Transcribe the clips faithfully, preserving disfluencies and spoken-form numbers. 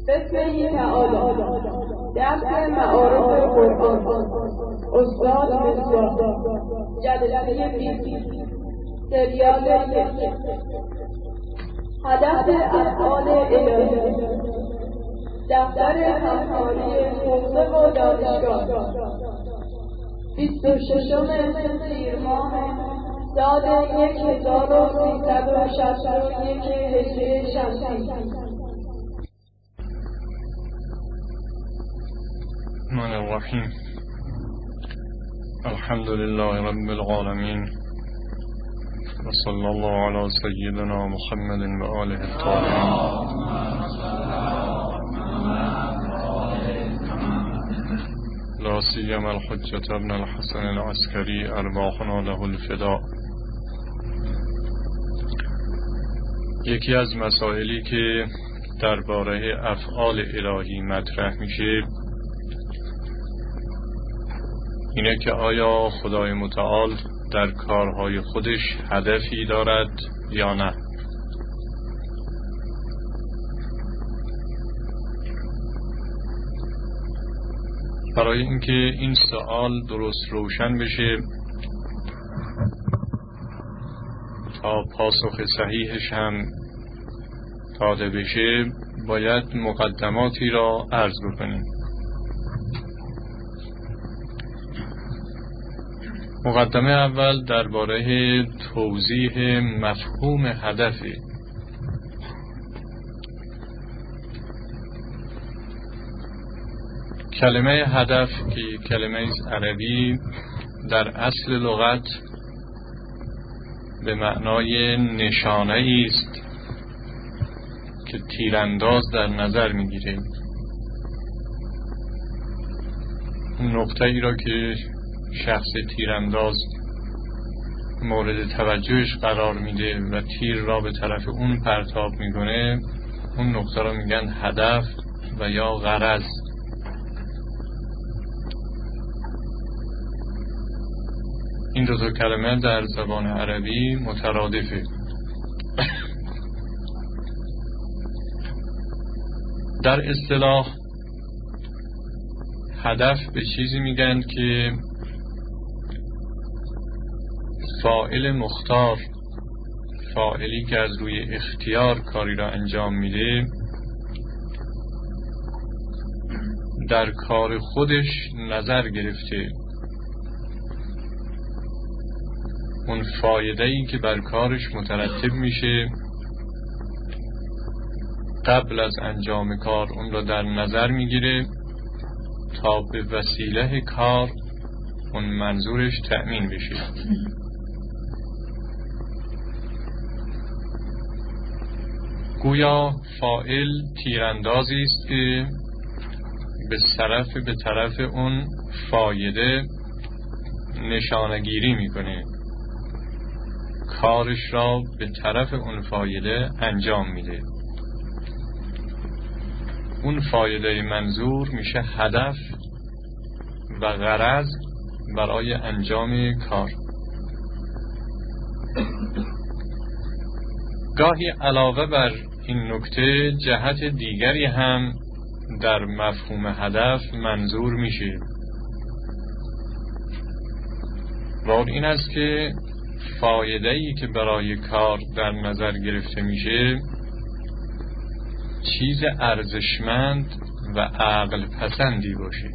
بسم تعالی درس معارف قرآن استاد مصباح جلسه بیست سریال یک هدف افعال الهی دفتر همکاری حوزه و دانشگاه بیست و ششم تیر ماه سال یک هزار و سیصد و شصت و یک هجری شمسی. الرحمن الرحیم الحمد لله رب العالمین و صلی الله علی سیدنا محمد و آله الطاهرین. لا سیما الحجة ابن الحسن العسکری ارواحنا له الفداء. یکی از مسائلی که درباره افعال الهی مطرح میشه اینه که آیا خدای متعال در کارهای خودش هدفی دارد یا نه. برای اینکه این سوال درست روشن بشه تا پاسخ صحیحش هم داده بشه باید مقدماتی را عرض بکنیم. مقدمه اول درباره توضیح مفهوم هدفه. کلمه هدف که کلمه عربی در اصل لغت به معنای نشانه است که تیرانداز در نظر میگیره. نقطه ای را که شخص تیرانداز مورد توجهش قرار میده و تیر را به طرف اون پرتاب میکنه اون نقطه را میگن هدف و یا غرض. این دو تا کلمه در زبان عربی مترادفه. در اصطلاح هدف به چیزی میگن که فاعل مختار، فاعلی که از روی اختیار کاری را انجام میده، در کار خودش نظر گرفته اون فایده‌ای که بر کارش مترتب میشه قبل از انجام کار اون را در نظر میگیره تا به وسیله کار اون منظورش تأمین بشه. گویا فاعل تیراندازی است که به طرف به طرف اون فایده نشانگیری میکنه، کارش را به طرف اون فایده انجام میده. اون فایده منظور میشه هدف و غرض برای انجام کار. گاهی علاوه بر این نکته جهت دیگری هم در مفهوم هدف منظور میشه و این است که فایده‌ای که برای کار در نظر گرفته میشه چیز ارزشمند و عقل پسندی باشه،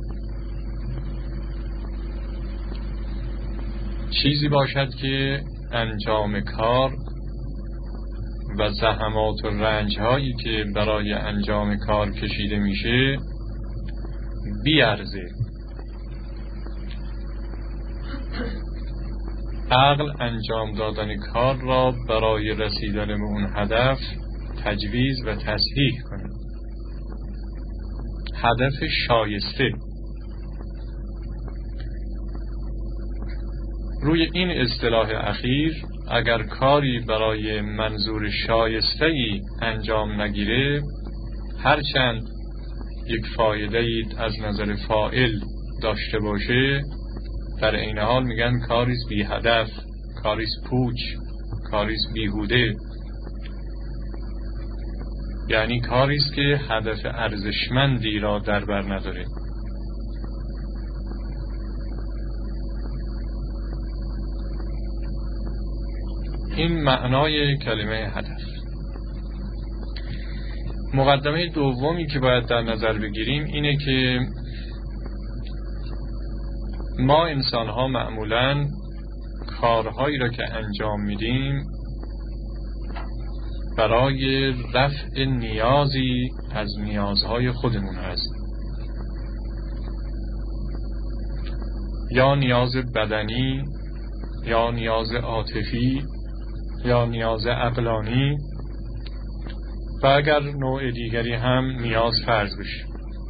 چیزی باشد که انجام کار و زحمات و رنج هایی که برای انجام کار کشیده میشه بیارزه. عقل انجام دادن کار را برای رسیدن به اون هدف تجویز و تصحیح کنه. هدف شایسته. روی این اصطلاح اخیر اگر کاری برای منظور شایسته‌ای انجام نگیره هرچند یک فایده‌ای از نظر فاعل داشته باشه در این حال میگن کاریست بی هدف، کاریست پوچ، کاریست بیهوده. یعنی کاری است که هدف ارزشمندی را در بر نداره. این معنای کلمه هدف. مقدمه دومی که باید در نظر بگیریم اینه که ما انسان‌ها معمولاً کارهایی را که انجام میدیم برای رفع نیازی از نیازهای خودمون هست، یا نیاز بدنی، یا نیاز عاطفی، یا نیاز عقلانی، و اگر نوع دیگری هم نیاز فرض بشه.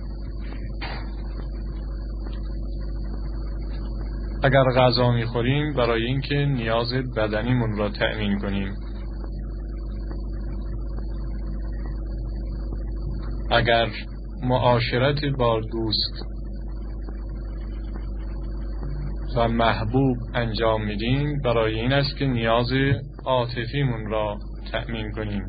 اگر غذا میخوریم برای اینکه نیاز بدنیمون را تأمین کنیم، اگر معاشرت با دوست و محبوب انجام میدیم برای این است که نیاز عاطفیمون را تأمین کنیم،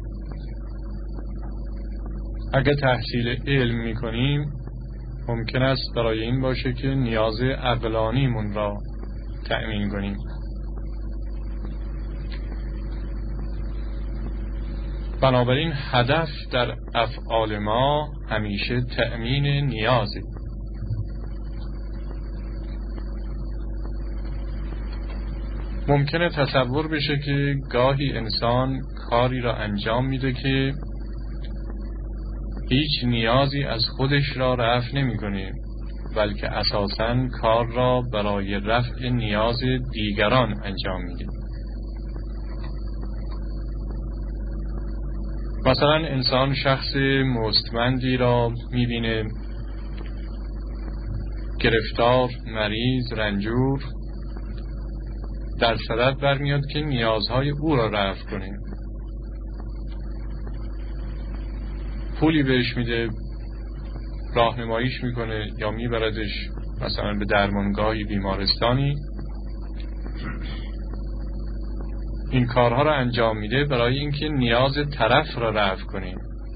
اگر تحصیل علم میکنیم ممکن است برای این باشه که نیاز عقلانیمون را تأمین کنیم. بنابراین هدف در افعال ما همیشه تأمین نیازه. ممکنه تصور بشه که گاهی انسان کاری را انجام میده که هیچ نیازی از خودش را رفع نمی کنه، بلکه اساساً کار را برای رفع نیاز دیگران انجام میده. مثلا انسان شخص مستمندی را میبینه گرفتار، مریض، رنجور، در صدد برمیاد که نیازهای او را رفع کنه. پولی بهش میده، راهنماییش میکنه یا میبردش مثلا به درمانگاهی، بیمارستانی. این کارها را انجام میده برای اینکه نیاز طرف را رفع کنه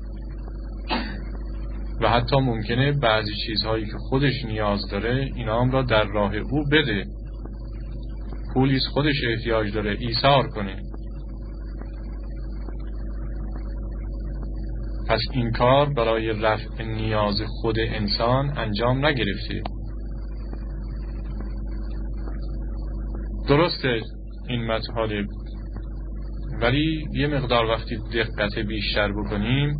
و حتی ممکنه بعضی چیزهایی که خودش نیاز داره اینا هم را در راه او بده. پولیس خودش احتیاج داره ایثار کنه. پس این کار برای رفع نیاز خود انسان انجام نگرفته. درسته این مطالب، ولی یه مقدار وقتی دقت بیشتر بکنیم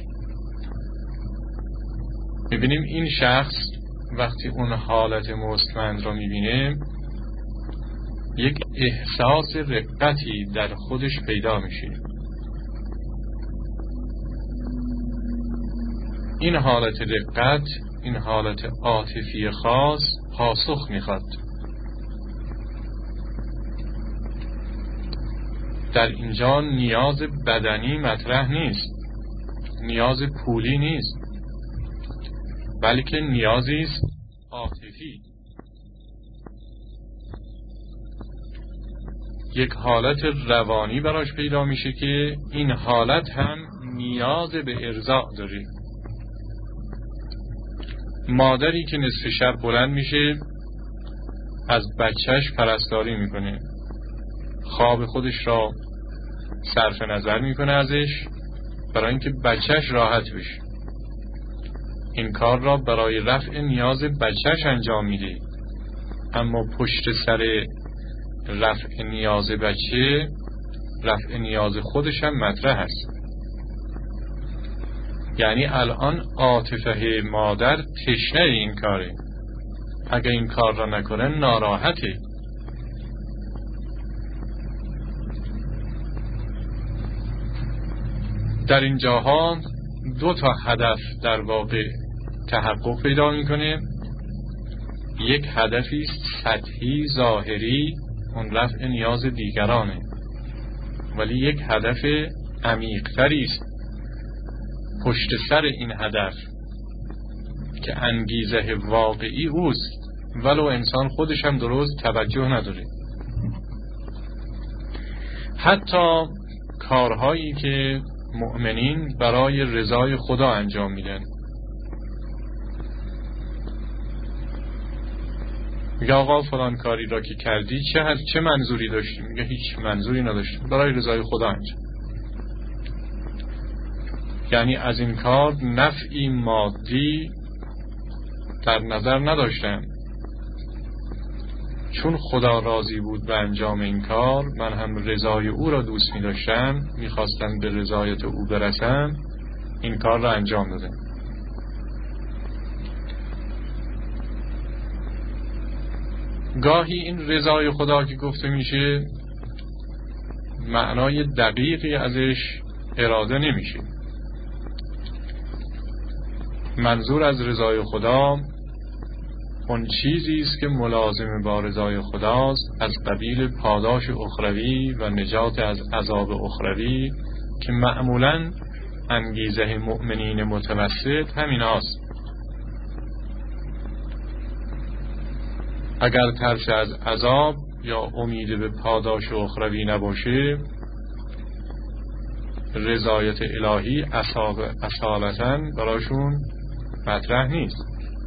میبینیم این شخص وقتی اون حالت مستمند را میبینه یک احساس رقتی در خودش پیدا میشه. این حالت رقت، این حالت عاطفی خاص پاسخ میخواد. در اینجا نیاز بدنی مطرح نیست، نیاز پولی نیست، بلکه نیازی است عاطفی. یک حالت روانی براش پیدا میشه که این حالت هم نیاز به ارضاء داره. مادری که نصف شب بلند میشه از بچهش پرستاری میکنه، خواب خودش را صرف نظر میکنه ازش برای اینکه بچهش راحت بشه. این کار را برای رفع نیاز بچهش انجام میده، اما پشت سر رفع نیاز بچه رفع نیاز خودش هم مطرح است. یعنی الان عاطفه مادر تشنه این کاره، اگه این کار را نکنه ناراحته. در این جاها دو تا هدف در واقع تحقق پیدا میکنه. یک هدفی سطحی ظاهری، اون رفع نیاز دیگرانه، ولی یک هدف عمیق‌تری است پشت سر این هدف که انگیزه واقعی اوست، ولو انسان خودش هم درست توجه نداره. حتی کارهایی که مؤمنین برای رضای خدا انجام میدن. میگه آقا فلان کاری را که کردی چه هست، چه منظوری داشتی؟ میگه هیچ منظوری نداشتم، برای رضای خدا انجام. یعنی از این کار نفعی مادی در نظر نداشتم، چون خدا راضی بود به انجام این کار، من هم رضای او را دوست می داشتم، می خواستم به رضایت او برسم، این کار را انجام دادم. گاهی این رضای خدا که گفته میشه معنای دقیقی ازش اراده نمیشه. منظور از رضای خدا اون چیزی است که ملازم با رضای خداست، از قبیل پاداش اخروی و نجات از عذاب اخروی، که معمولاً انگیزه مؤمنین متوسط همین هاست. اگر ترس از عذاب یا امید به پاداش اخروی نباشه، رضایت الهی اصالتاً براشون مطرح نیست.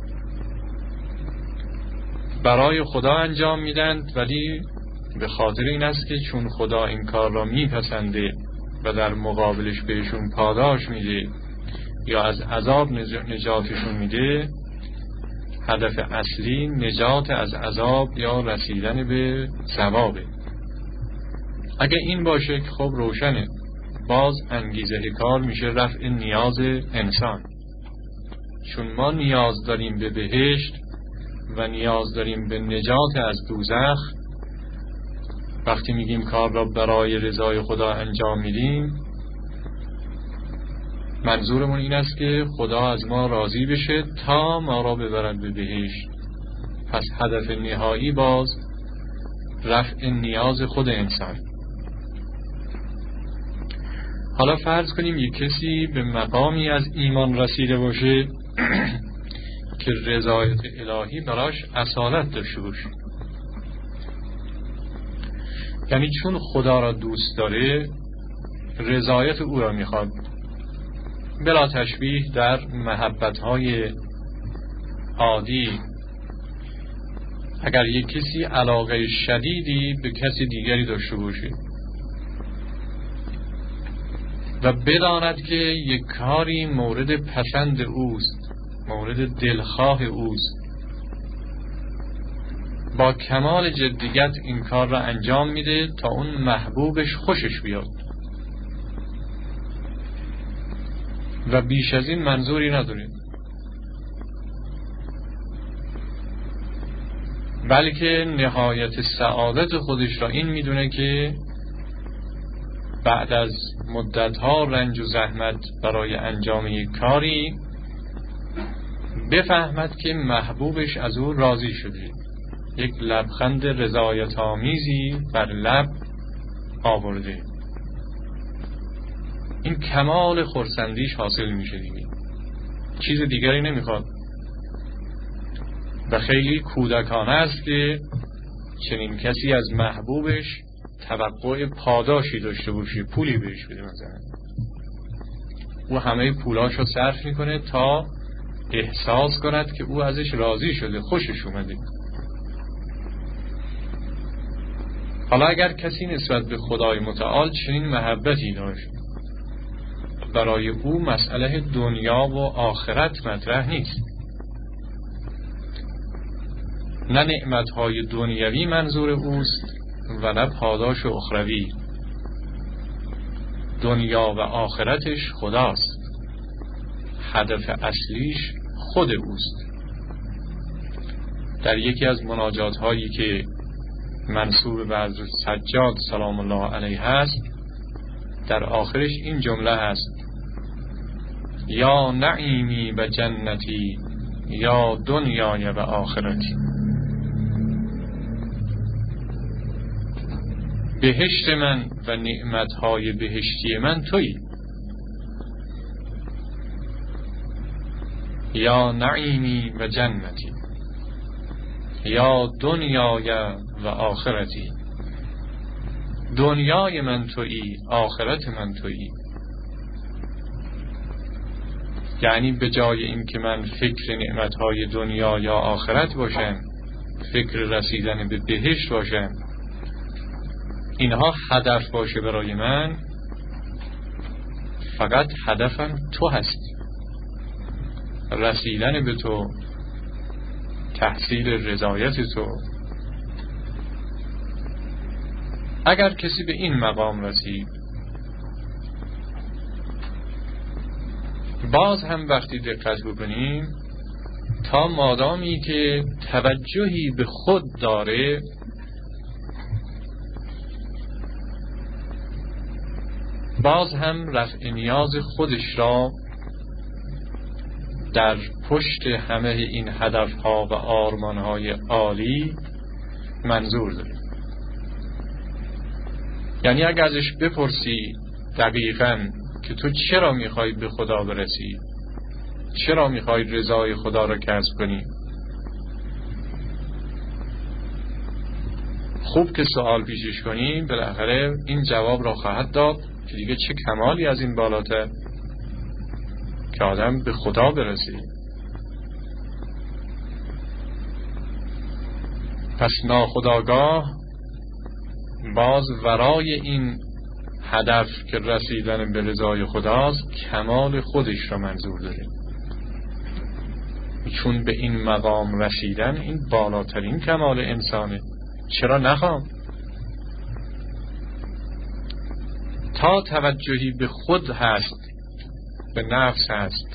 برای خدا انجام میدند، ولی به خاطر این است که چون خدا این کار را میپسنده و در مقابلش بهشون پاداش میده یا از عذاب نجاتشون میده، هدف اصلی نجات از عذاب یا رسیدن به ثوابه. اگه این باشه که خب روشنه، باز انگیزه کار میشه رفع نیاز انسان، چون ما نیاز داریم به بهشت و نیاز داریم به نجات از دوزخ. وقتی میگیم کار را برای رضای خدا انجام میدیم، منظورمون این است که خدا از ما راضی بشه تا ما را ببرد به بهشت. پس هدف نهایی باز رفع نیاز خود انسان. حالا فرض کنیم یک کسی به مقامی از ایمان رسیده باشه که رضایت الهی براش اصالت داشته باشه، یعنی چون خدا را دوست داره رضایت او را میخواد، بلا تشبیه در محبت‌های عادی. اگر یک کسی علاقه شدیدی به کسی دیگری داشته باشه و بداند که یک کاری مورد پسند اوست، مورد دلخواه اوست، با کمال جدیت این کار را انجام میده تا اون محبوبش خوشش بیاد و بیش از این منظوری نداره، بلکه نهایت سعادت خودش را این میدونه که بعد از مدتها رنج و زحمت برای انجام یک کاری بفهمد که محبوبش از او راضی شده، یک لبخند رضایت آمیزی بر لب آورده. این کمال خرسندیش حاصل میشه دیگه، چیز دیگری نمیخواد. و خیلی کودکانه است که چنین کسی از محبوبش توقع پاداشی داشته باشه، پولی بهش بده مثلا. او همه پولاشو صرف میکنه تا احساس کند که او ازش راضی شده، خوشش اومده. حالا اگر کسی نسبت به خدای متعال چنین محبتی داشت، برای او مسئله دنیا و آخرت مطرح نیست. نه نعمتهای دنیوی منظور اوست و نه پاداش اخروی. دنیا و آخرتش خداست، هدف اصلیش خود اوست. در یکی از مناجات هایی که منسوب به حضرت سجاد سلام الله علیه هست، در آخرش این جمله هست: یا نعیمی و جنتی یا دنیای و آخرتی. بهشت من و نعمتهای بهشتی من تویی. یا نعیمی و جنتی یا دنیای و آخرتی. دنیای من تویی، آخرت من تویی. یعنی به جای این که من فکر نعمتهای دنیا یا آخرت باشم، فکر رسیدن به بهشت باشم، اینها هدف باشه برای من، فقط هدفم تو هستی، رسیدن به تو، تحصیل رضایت تو. اگر کسی به این مقام رسید، باز هم وقتی دقت بکنیم، تا مادامی که توجهی به خود داره، باز هم رفع نیاز خودش را در پشت همه این هدفها و آرمانهای عالی منظور داره. یعنی اگر ازش بپرسی دقیقاً که تو چرا میخوای به خدا برسی، چرا میخوای رضای خدا را کسب کنی، خوب که سوال پیشش کنی، بالاخره این جواب را خواهد داد که دیگه چه کمالی از این بالاتر که آدم به خدا برسی. پس ناخودآگاه باز ورای این هدف که رسیدن به رضای خداست، کمال خودش را منظور داره، چون به این مقام رسیدن این بالاترین کمال انسانه، چرا نخوام؟ تا توجهی به خود هست، به نفس هست،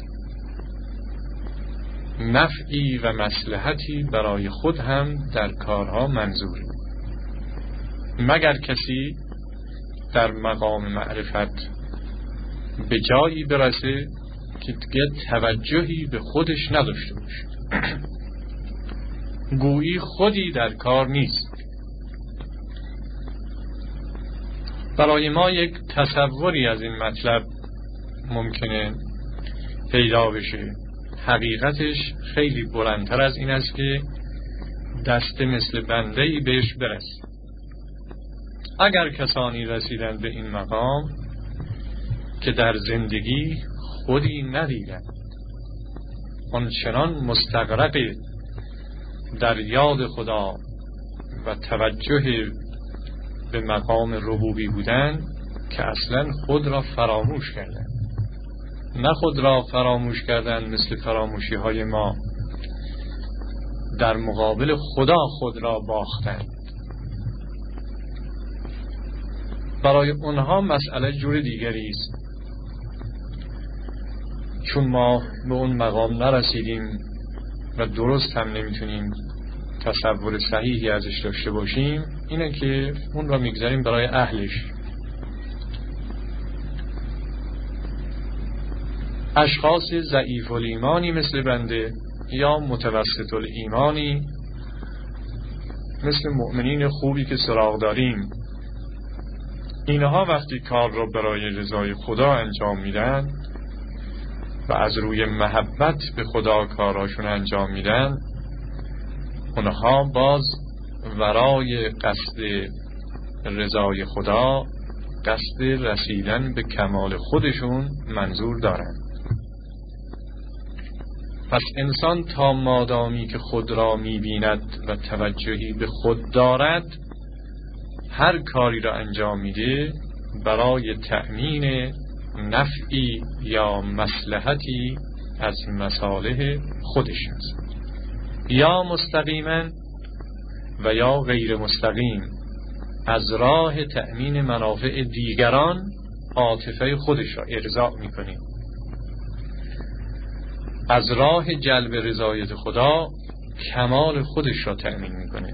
نفعی و مصلحتی برای خود هم در کارها منظوره. مگر کسی در مقام معرفت به جایی برسه که دیگه توجهی به خودش نداشته باشه، گویی خودی در کار نیست. برای ما یک تصوری از این مطلب ممکنه پیدا بشه، حقیقتش خیلی بلندتر از این است که دست مثل بنده‌ای بهش برسه. اگر کسانی رسیدن به این مقام که در زندگی خودی ندیدن، آنچنان مستغرق در یاد خدا و توجه به مقام ربوبی بودن که اصلا خود را فراموش کردن، نه خود را فراموش کردن مثل فراموشی های ما، در مقابل خدا خود را باختن. برای اونها مسئله جور دیگری است، چون ما به اون مقام نرسیدیم و درست هم نمیتونیم تصور صحیحی ازش داشته باشیم، اینه که اون را میگذاریم برای اهلش. اشخاص ضعیف الایمانی مثل بنده یا متوسط الایمانی مثل مؤمنین خوبی که سراغ داریم، اینها وقتی کار را برای رضای خدا انجام میدن و از روی محبت به خدا کاراشون انجام میدن، اونها باز ورای قصد رضای خدا، قصد رسیدن به کمال خودشون منظور دارن. پس انسان تا مادامی که خود را میبیند و توجهی به خود دارد، هر کاری را انجام میده برای تأمین نفعی یا مصلحتی از مصالح خودش است، یا مستقیما و یا غیر مستقیم، از راه تأمین منافع دیگران عاطفه خودش را ارضاء میکنه، از راه جلب رضایت خدا کمال خودش را تأمین میکنه.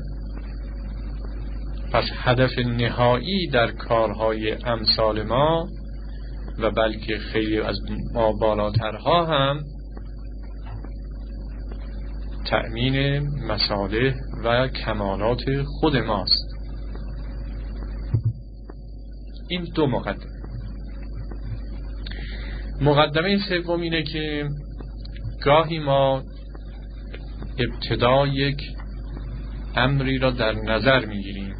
پس هدف نهایی در کارهای امثال ما و بلکه خیلی از ما بالاترها هم تأمین مصالح و کمالات خود ماست. این دو مقدمه. مقدمه سوم اینه که گاهی ما ابتدا یک امری را در نظر میگیریم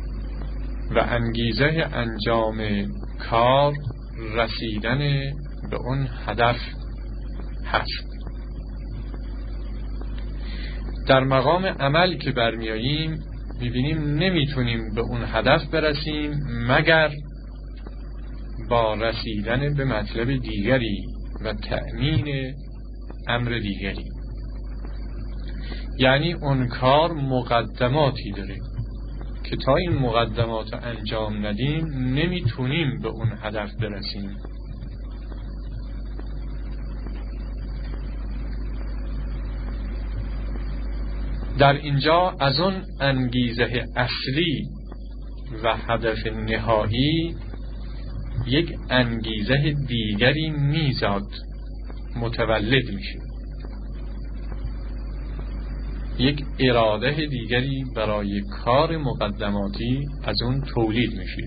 و انگیزه انجام کار رسیدن به اون هدف هست. در مقام عمل که برمیاییم میبینیم نمیتونیم به اون هدف برسیم مگر با رسیدن به مطلب دیگری و تأمین امر دیگری. یعنی اون کار مقدماتی داره که تا این مقدمات رو انجام ندیم نمیتونیم به اون هدف برسیم. در اینجا از اون انگیزه اصلی و هدف نهایی یک انگیزه دیگری میزاد متولد میشه، یک اراده دیگری برای کار مقدماتی از اون تولید میشه.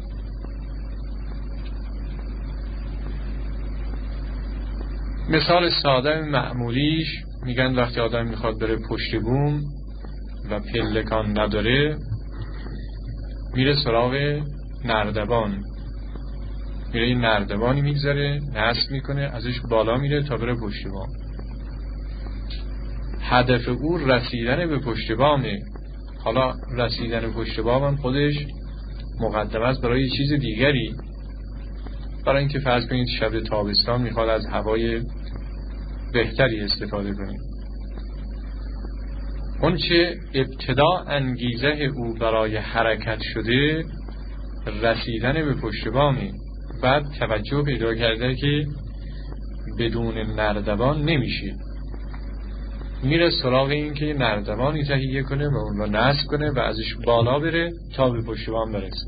مثال ساده معمولیش میگن وقتی آدم میخواد بره پشت بوم و پلکان نداره میره سراغ نردبان، میره این نردبانی میگذاره، نصب میکنه، ازش بالا میره تا بره پشت بام. هدف او رسیدن به پشت بامه. حالا رسیدن به پشت بام هم خودش مقدمه است برای چیز دیگری. برای اینکه فرض کنید شب تابستان میخواد از هوای بهتری استفاده کنید. اون چه ابتدا انگیزه او برای حرکت شده رسیدن به پشت بامه، بعد توجه پیدا کرده که بدون نردبان نمیشه، میره سراغ این که نردبانی تهیه کنه و اون رو نصب کنه و ازش بالا بره تا به پشت بام برسه.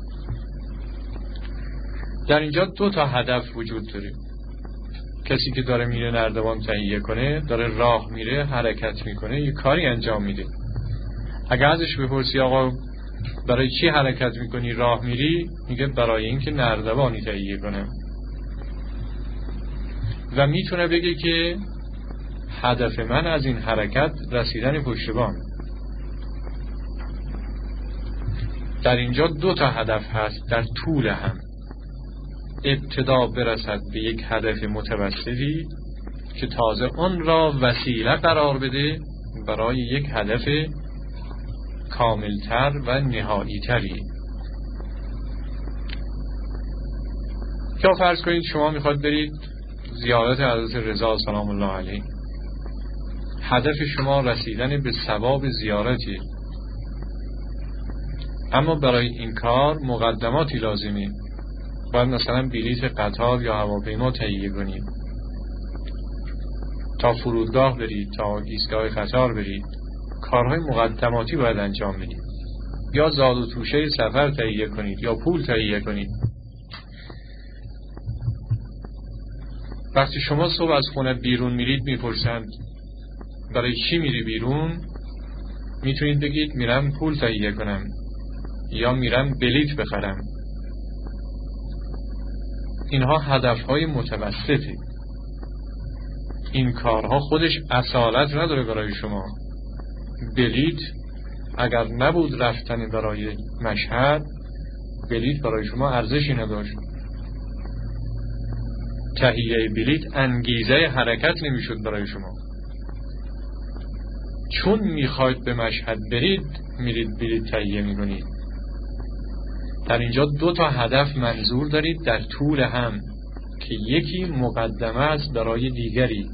در اینجا دو تا هدف وجود داره. کسی که داره میره نردبان تهیه کنه داره راه میره، حرکت میکنه، یه کاری انجام میده. اگر ازش بپرسی آقا برای چی حرکت میکنی، راه میری، میگه برای اینکه نردبانی تهیه کنم. و میتونه بگه که هدف من از این حرکت رسیدن پشت بام. در اینجا دو تا هدف هست در طول هم. ابتدا برسد به یک هدف متوسطی که تازه اون را وسیله قرار بده برای یک هدف کاملتر و نهایی تری. یا فرض کنید شما میخواد برید زیارت حضرت رضا سلام الله علیه، هدف شما رسیدن به ثواب زیارتی، اما برای این کار مقدماتی لازمه. باید مثلا بلیط قطار یا هواپیما تهیه کنید، تا فرودگاه برید، تا ایستگاه قطار برید، کارهای مقدماتی باید انجام بدید. یا زاد و توشه سفر تهیه کنید یا پول تهیه کنید. وقتی شما صبح از خونه بیرون میرید میپرسند برای چی میری بیرون، میتونید بگید میرم پول تهیه کنم یا میرم بلیط بخرم. اینها هدفهای متوسطه. این کارها خودش اصالت نداره برای شما. بلیط اگر نبود رفتن برای مشهد، بلیط برای شما ارزشی نداشت. تهیه بلیط انگیزه حرکت نمیشد برای شما. چون میخواید به مشهد برید میرید بلیط تهیه میکنید. در اینجا دو تا هدف منظور دارید در طول هم که یکی مقدمه است برای دیگری،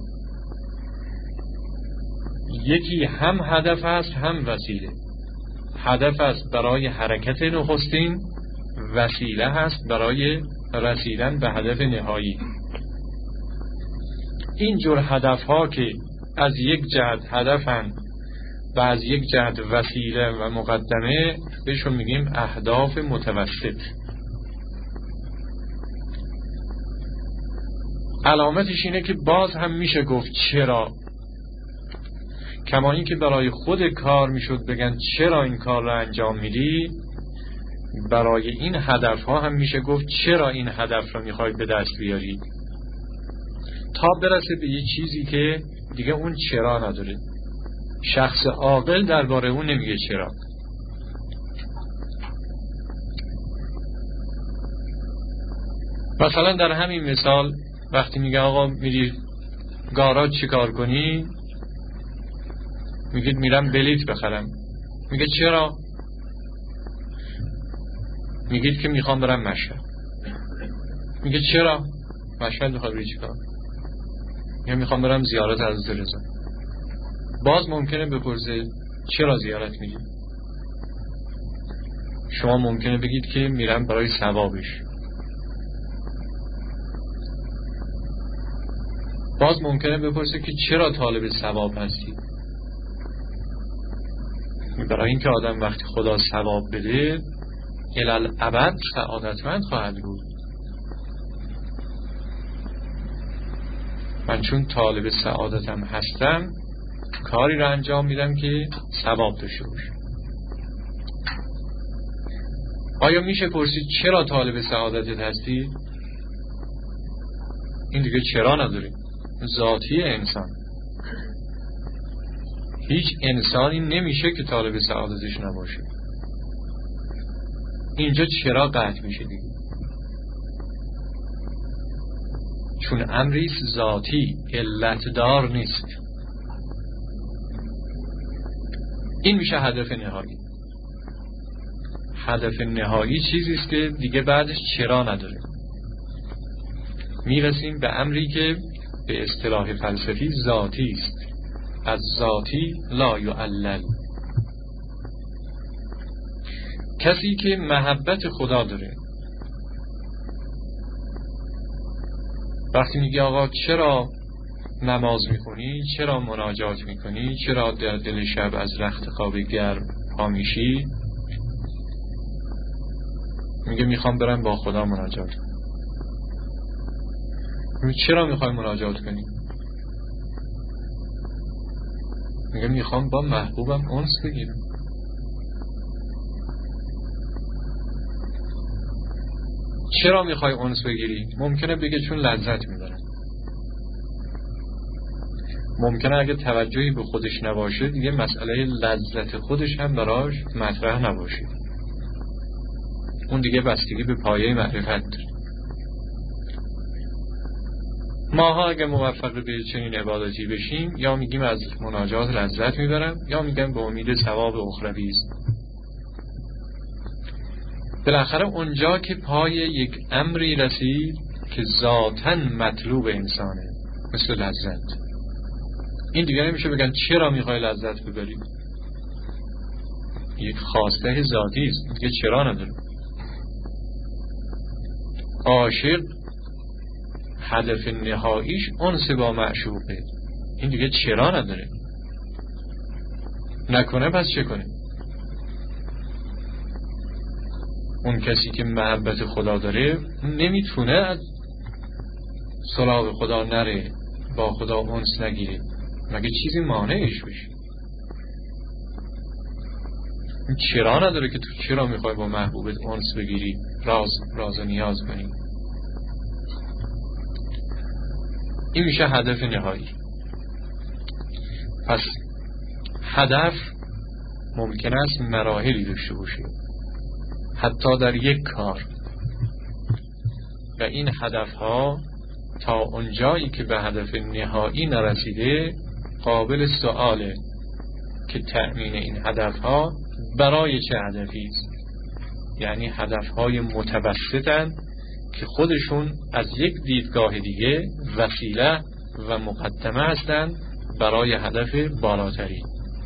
یکی هم هدف است هم وسیله. هدف است برای حرکت نخستین، وسیله است برای رسیدن به هدف نهایی. این جور هدف ها که از یک جهت هدفن و از یک جهت وسیله و مقدمه بهشون میگیم اهداف متوسط. علامتش اینه که باز هم میشه گفت چرا، کما این که برای خود کار میشد بگن چرا این کار را انجام میدی، برای این هدف ها هم میشه گفت چرا این هدف را میخوای به دست بیاری، تا برسه به یه چیزی که دیگه اون چرا نداره. شخص عاقل درباره اون نمیگه چرا. مثلا در همین مثال وقتی میگه آقا میری گاراژ چی کار کنی؟ میگید میرم بلیط بخرم. میگه چرا؟ میگید که میخوام برم مشهد. میگه چرا؟ مشهد میخواد بری چی کار؟ یا میخوام برم زیارت حضرت رضا. باز ممکنه بپرسه چرا زیارت میگی؟ شما ممکنه بگید که میرم برای ثوابش. باز ممکنه بپرسه که چرا طالب ثواب هستی؟ برای اینکه آدم وقتی خدا ثواب بده الالعبد سعادتمند خواهد بود. من چون طالب سعادتم هستم کاری را انجام میدم که ثواب داشته باشه. آیا میشه پرسید چرا طالب سعادتت هستی؟ این دیگه چرا نداره، ذاتی انسان. هیچ انسانی نمیشه که طالب سعادتش نباشه. اینجا چرا قطع میشه دیگه؟ چون امریس ذاتی، علتدار نیست. این میشه هدف نهایی. هدف نهایی چیزی است که دیگه بعدش چرا نداره. میرسیم به امری که به اصطلاح فلسفی ذاتی است. از ذاتی لا یعلل. کسی که محبت خدا داره، وقتی میگه آقا چرا نماز میکنی، چرا مناجات میکنی، چرا در دل شب از رخت خواب گرم پا میشی، میگه میخوام برم با خدا مناجات کنم. چرا میخوای مناجات کنی؟ میگه میخوام با محبوبم انس بگیرم. چرا میخوای انس بگیری؟ ممکنه بگه چون لذت میبرم. ممکنه اگه توجهی به خودش نباشه دیگه مسئله لذت خودش هم براش مطرح نباشه. اون دیگه بستگی به پایه معرفت داره. ماها اگه موفق به چنین عبادتی بشیم یا میگیم از مناجات لذت میبرم یا میگم به امید ثواب اخروی است. بالاخره اونجا که پای یک امری رسید که ذاتاً مطلوب انسانه، مثل لذت، این دیگه نمیشه بگن چرا میخوای لذت ببری. یک خواسته ذاتی است، دیگه چرا نداره. عاشق هدف نهاییش انس با معشوقه، این دیگه چرا نداره. نکنه پس چه کنه؟ اون کسی که محبت خدا داره نمیتونه از سراغ خدا نره، با خدا انس نگیره، مگه چیزی مانعش بشه. چرا نداره که تو چرا میخوای با محبوبت انس بگیری، راز راز نیاز کنی. این میشه هدف نهایی. پس هدف ممکن است مراحلی داشته باشه، حتی در یک کار، و این هدف ها تا اونجایی که به هدف نهایی نرسیده قابل سؤاله که تأمین این هدف ها برای چه هدفی است. یعنی هدف های متوسطن که خودشون از یک دیدگاه دیگه وسیله و مقدمه هستند برای هدف بالاتری.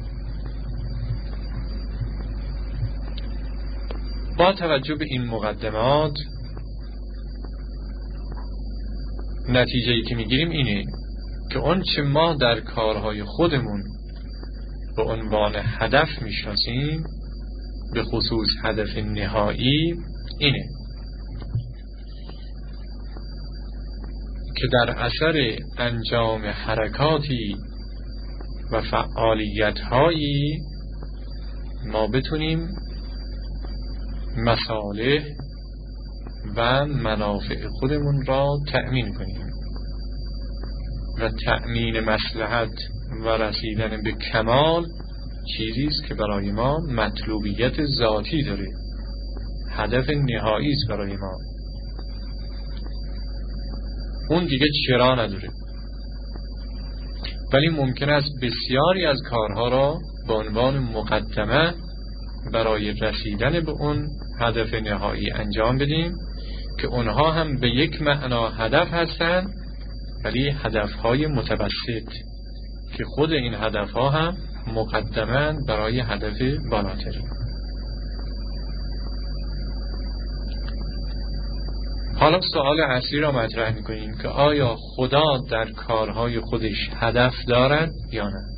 با توجه به این مقدمات نتیجه‌ای که میگیریم اینه که اون چه ما در کارهای خودمون به عنوان هدف میشناسیم، به خصوص هدف نهایی، اینه که در اثر انجام حرکاتی و فعالیت‌هایی ما بتونیم مصالح و منافع خودمون را تأمین کنیم و تأمین مصلحت و رسیدن به کمال چیزی است که برای ما مطلوبیت ذاتی داره، هدف نهایی است برای ما. اون دیگه چرا نداره. ولی ممکن است بسیاری از کارها را به عنوان مقدمه برای رسیدن به اون هدف نهایی انجام بدیم که اونها هم به یک معنا هدف هستند، ولی هدفهای متوسط که خود این هدفها هم مقدمه برای هدف بالاتری. حالا سوال اصلی را مطرح می‌کنیم که آیا خدا در کارهای خودش هدف دارد یا نه؟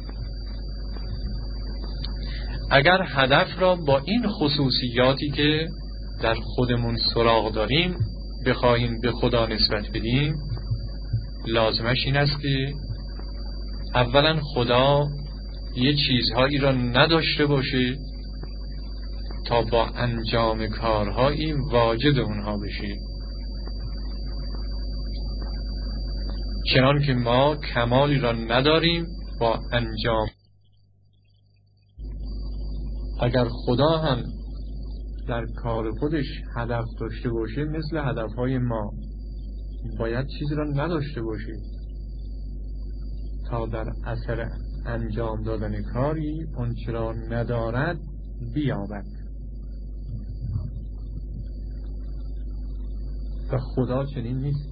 اگر هدف را با این خصوصیاتی که در خودمون سراغ داریم بخواهیم به خدا نسبت بدیم، لازمش این است که اولا خدا یه چیزهایی را نداشته باشه تا با انجام کارهایی واجد اونها بشه، چنان که ما کمالی را نداریم با انجام. اگر خدا هم در کار خودش هدف داشته باشه، مثل هدفهای ما باید چیزی را نداشته باشه تا در اثر انجام دادن کاری اون چرا ندارد بیابد. و خدا چنین نیست.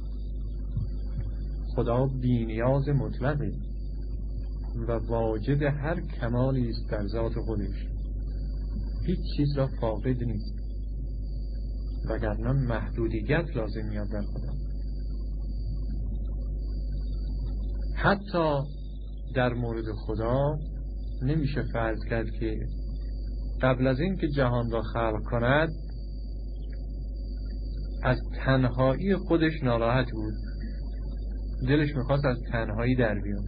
خدا بی‌نیاز مطلقه و واجد هر کمالی است در ذات خودش، هیچ چیز را فاقد نیست، وگرنه محدودیت لازم میاد در خدا. حتی در مورد خدا نمیشه فرض کرد که قبل از این که جهان را خلق کند از تنهایی خودش ناراحت بود، دلش میخواست از تنهایی در بیاد.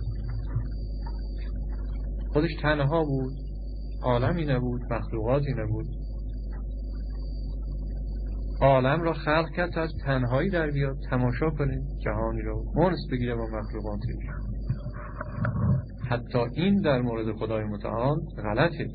خودش تنها بود، عالمی نبود، مخلوقاتی نبود، عالم را خلق کرد تا از تنهایی در بیاد، تماشا کنه جهانی را، انس بگیره با مخلوقاتش. حتی این در مورد خدای متعال غلطه.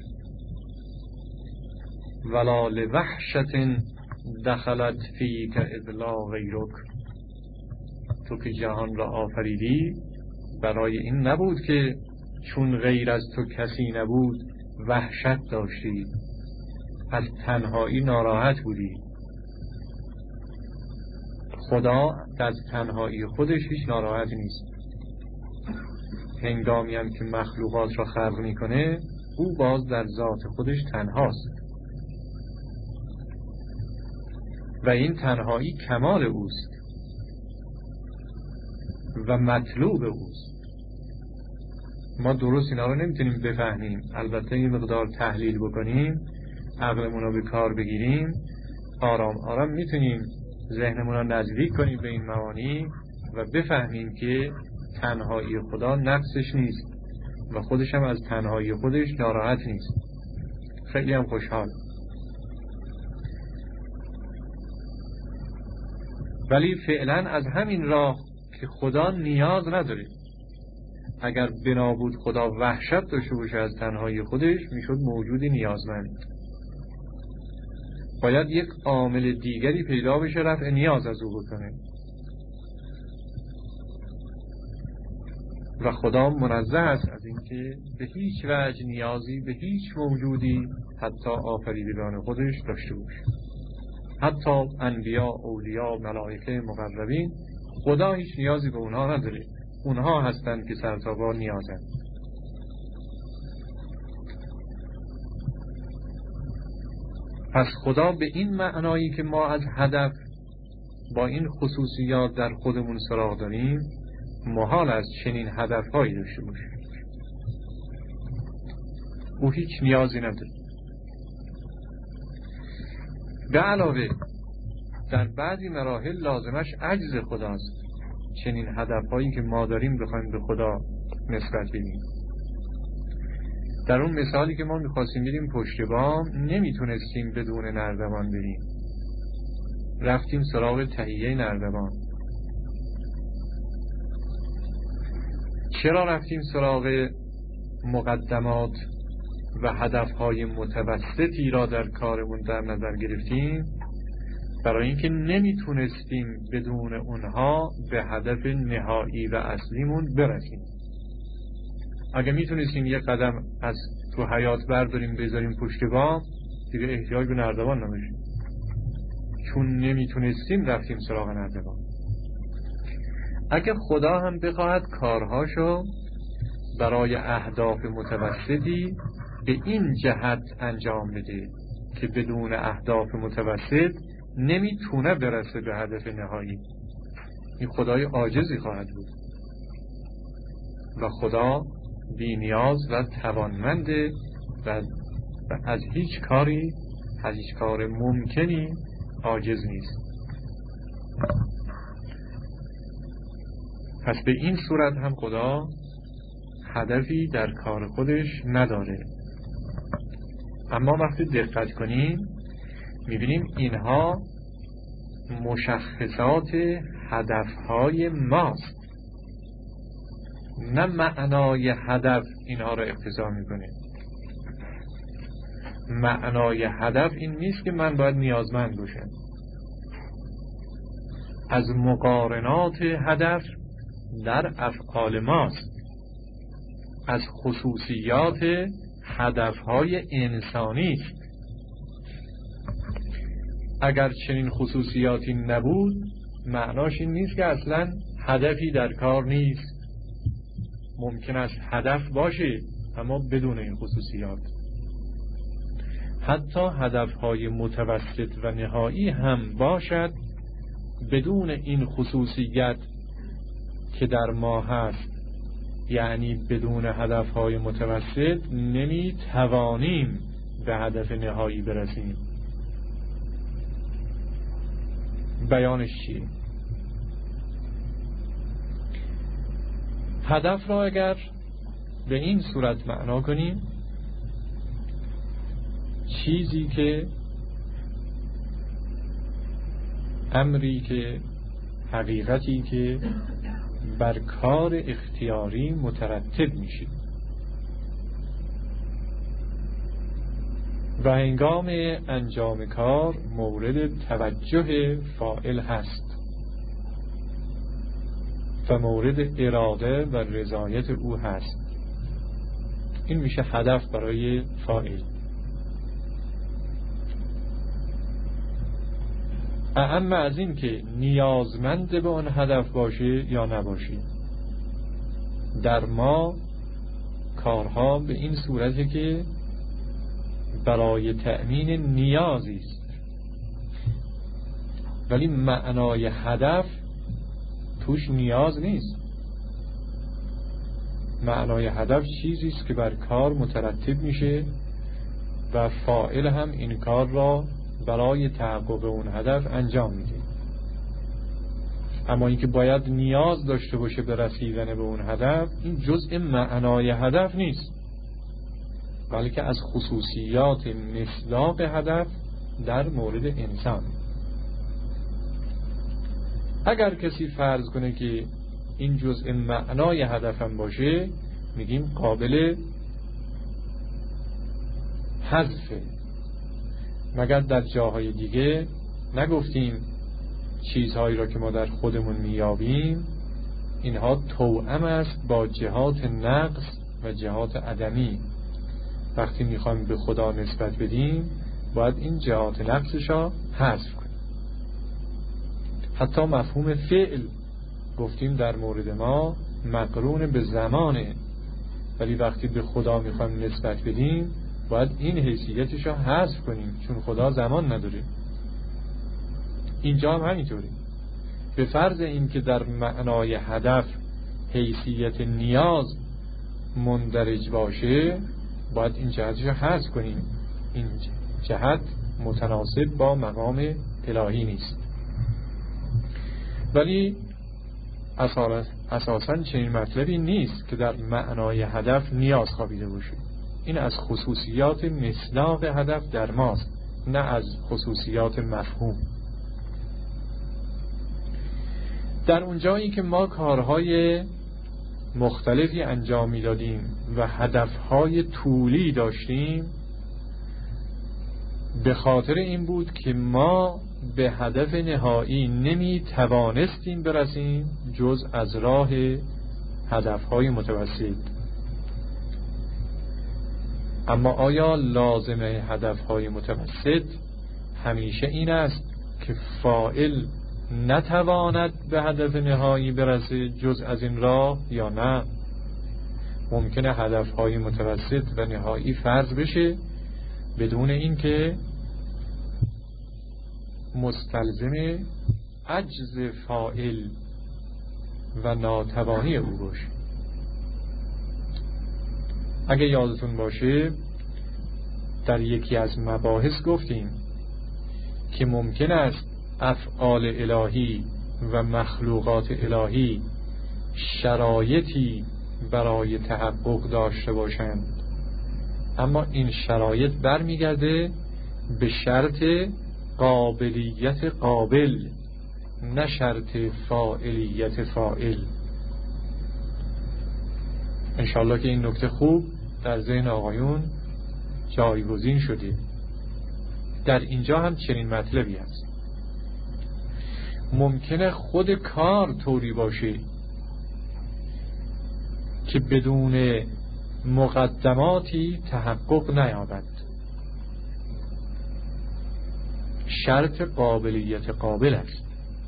ولا لوحشت دخلت فیک اذ لا غیرک. تو که جهان را آفریدی برای این نبود که چون غیر از تو کسی نبود وحشت داشتی، از تنهایی ناراحت بودی. خدا در تنهایی خودش هیچ ناراحت نیست. هنگامی هم که مخلوقات را خلق میکنه او باز در ذات خودش تنهاست و این تنهایی کمال اوست و مطلوب اوست. ما درست اینا رو نمیتونیم بفهمیم، البته این مقدار تحلیل بکنیم، عقلمون رو به کار بگیریم، آرام آرام میتونیم ذهنمون رو نزدیک کنیم به این معانی و بفهمیم که تنهایی خدا نقصش نیست و خودش هم از تنهایی خودش ناراحت نیست، خیلی هم خوشحال. ولی فعلا از همین راه که خدا نیاز نداره. اگر بنا بود خدا وحشت داشته باشه از تنهایی خودش، میشد موجودی نیازمند. باید یک عامل دیگری پیدا بشه رفع نیاز از او بکنه. و خدا منزه است از اینکه به هیچ وجه نیازی به هیچ موجودی حتی آفریدگان خودش داشته باشه. حتی انبیا، اولیا، ملائکه مقربین خدا هیچ نیازی به اونها نداره. اونها هستند که سرتابا نیازند. پس خدا به این معنایی که ما از هدف با این خصوصیات در خودمون سراغ داریم، محال است چنین هدفهایی داشته باشه. او هیچ نیازی نداره. به علاوه در بعضی مراحل لازمش عجز خداست. چنین هدفهایی که ما داریم بخوایم به خدا نسبت بدیم. در اون مثالی که ما میخواستیم بریم پشت بام، نمیتونستیم بدون نردبان بریم، رفتیم سراغ تهیه نردبان. چرا رفتیم سراغ مقدمات و هدفهای متوسطی را در کارمون در نظر گرفتیم؟ برای اینکه نمیتونستیم بدون اونها به هدف نهایی و اصلیمون برسیم. اگه میتونستیم یک قدم از تو حیات برداریم بذاریم پشت بام، دیگه احتیاج به نردبان نمیشه. چون نمیتونستیم رفتیم سراغ نردبان. اگه خدا هم بخواهد کارهاشو برای اهداف متوسطی به این جهت انجام بده که بدون اهداف متوسط نمیتونه برسه به هدف نهایی، این خدای عاجزی خواهد بود و خدا بی نیاز و توانمنده و از هیچ کاری، از هیچ کار ممکنی عاجز نیست. پس به این صورت هم خدا هدفی در کار خودش نداره. اما وقتی دقت کنیم میبینیم اینها مشخصات هدفهای ماست، نه معنای هدف اینها را اقتضا میکنه. معنای هدف این نیست که من باید نیازمند باشم. از مقارنات هدف در افعال ماست، از خصوصیات هدفهای انسانی است. اگر چنین خصوصیاتی نبود معناش این نیست که اصلا هدفی در کار نیست. ممکن است هدف باشه اما بدون این خصوصیات. حتی هدفهای متوسط و نهایی هم باشد بدون این خصوصیت که در ما هست، یعنی بدون هدفهای متوسط نمی توانیم به هدف نهایی برسیم. بیانش چیه؟ هدف را اگر به این صورت معنا کنیم، چیزی که امری که حقیقتی که بر کار اختیاری مترتب میشه و هنگام انجام کار مورد توجه فاعل هست و مورد اراده و رضایت او هست. این میشه هدف برای فاعل. اهم از این که نیازمند به آن هدف باشه یا نباشه. در ما کارها به این صورته که برای تأمین نیازی است، ولی معنای هدف توش نیاز نیست. معنای هدف چیزی است که بر کار مترتب میشه و فاعل هم این کار را برای تحقق اون هدف انجام میده. اما اینکه باید نیاز داشته باشه به رسیدن به اون هدف، این جزء معنای هدف نیست، بلکه از خصوصیات مصداق هدف در مورد انسان. اگر کسی فرض کنه که این جزء معنای هدفم باشه، میگیم قابل حذفه. مگر در جاهای دیگه نگفتیم چیزهایی را که ما در خودمون میابیم اینها توأم است با جهات نقص و جهات عدمی. وقتی میخوایم به خدا نسبت بدیم باید این جهات نقصش را حذف کنیم. حتی مفهوم فعل گفتیم در مورد ما مقرون به زمانه، ولی وقتی به خدا میخوایم نسبت بدیم باید این حیثیتش را حذف کنیم، چون خدا زمان نداره. اینجا هم همینطوری. به فرض این که در معنای هدف حیثیت نیاز مندرج باشه باید این جهتش را حذف کنیم. این جهت متناسب با مقام الهی نیست. ولی اساساً چنین مطلبی نیست که در معنای هدف نیاز خوابیده باشه. این از خصوصیات مصداق هدف در ماست، نه از خصوصیات مفهوم. در اونجایی که ما کارهای مختلفی انجام می دادیم و هدفهای طولی داشتیم، به خاطر این بود که ما به هدف نهایی نمی توانستیم برسیم جز از راه هدفهای متوسط. اما آیا لازمه هدفهای متوسط همیشه این است که فاعل نتواند به هدف نهایی برسه جز از این راه یا نه؟ ممکنه هدفهای متوسط و نهایی فرض بشه بدون اینکه مستلزم عجز فاعل و ناتوانی او باشه. اگه یادتون باشه در یکی از مباحث گفتیم که ممکن است افعال الهی و مخلوقات الهی شرایطی برای تحقق داشته باشند، اما این شرایط برمیگرده به شرط قابلیت قابل، نه شرط فاعلیت فاعل. انشالله که این نکته خوب در ذهن آقایون جایگزین شده. در اینجا هم چنین مطلبی هست. ممکنه خود کار طوری باشه که بدون مقدماتی تحقق نیابد. شرط قابلیت قابل است.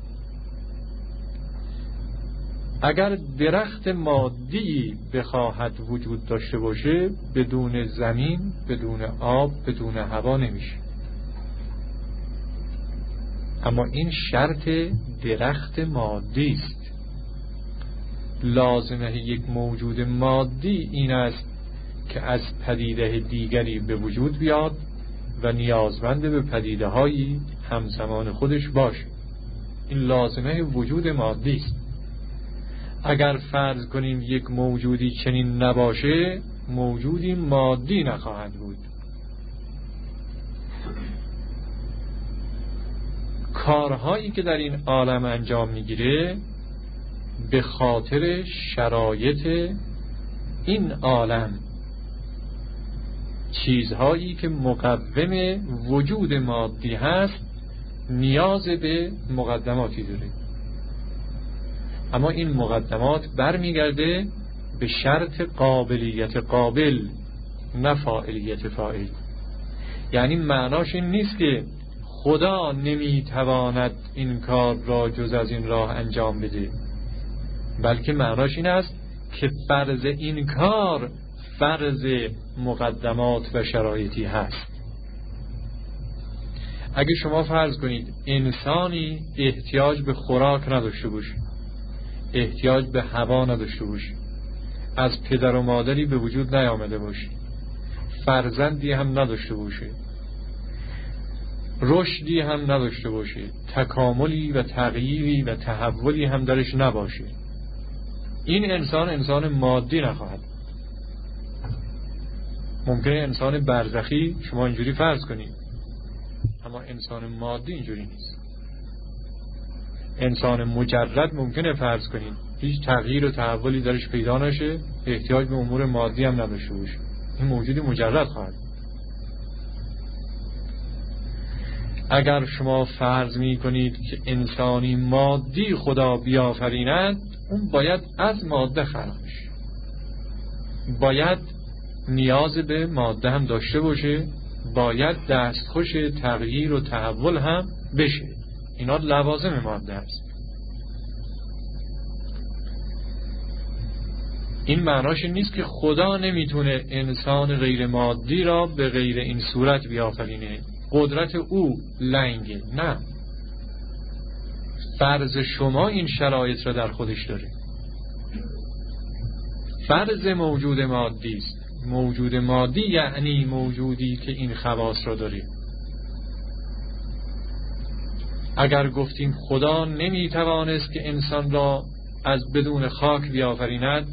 اگر درخت مادی بخواهد وجود داشته باشه بدون زمین، بدون آب، بدون هوا نمیشه. اما این شرط درخت مادی است. لازمه یک موجود مادی این است که از پدیده دیگری به وجود بیاد و نیازمند به پدیده هایی همزمان خودش باشه. این لازمه وجود مادی است. اگر فرض کنیم یک موجودی چنین نباشه، موجودی مادی نخواهد بود. کارهایی که در این عالم انجام میگیره به خاطر شرایط این عالم، چیزهایی که مقوم وجود مادی هست نیاز به مقدماتی داره. اما این مقدمات برمیگرده به شرط قابلیت قابل، نه فاعلیت فاعل. یعنی معناش این نیست که خدا نمیتواند این کار را جز از این راه انجام بده، بلکه معناش این است که فرض این کار فرض مقدمات و شرایطی هست. اگه شما فرض کنید انسانی احتیاج به خوراک نداشته باشه، احتیاج به هوا نداشته باشه، از پدر و مادری به وجود نیامده باشه، فرزندی هم نداشته باشه، رشدی هم نداشته باشه، تکاملی و تغییری و تحولی هم درش نباشه، این انسان انسان مادی نخواهد. ممکنه انسان برزخی شما اینجوری فرض کنید، اما انسان مادی اینجوری نیست. انسان مجرد ممکنه فرض کنید هیچ تغییر و تحولی درش پیدا نشه، احتیاج به امور مادی هم نداشته باشه، این موجودی مجرد خواهد. اگر شما فرض می کنید که انسانی مادی خدا بیافریند، اون باید از ماده خلق بشه، باید نیاز به ماده هم داشته باشه، باید دستخوش تغییر و تحول هم بشه. اینا لوازم ماده است. این معناش نیست که خدا نمیتونه انسان غیر مادی را به غیر این صورت بیافرینه، قدرت او لنگه. نه، فرض شما این شرایط را در خودش داره. فرض موجود مادی است. موجود مادی یعنی موجودی که این خواص را داره. اگر گفتیم خدا نمیتوانست که انسان را از بدون خاک بیافریند،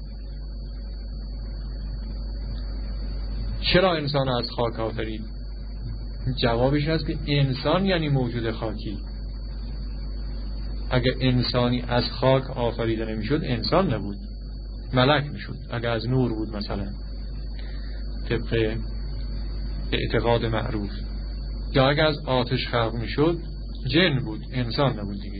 چرا انسان از خاک آفرید؟ جوابش هست که انسان یعنی موجود خاکی. اگر انسانی از خاک آفریده نمیشد انسان نبود، ملک میشد. اگر از نور بود مثلا، طبق اعتقاد معروف. یا اگر از آتش خلق میشد جن بود، انسان نبود دیگه.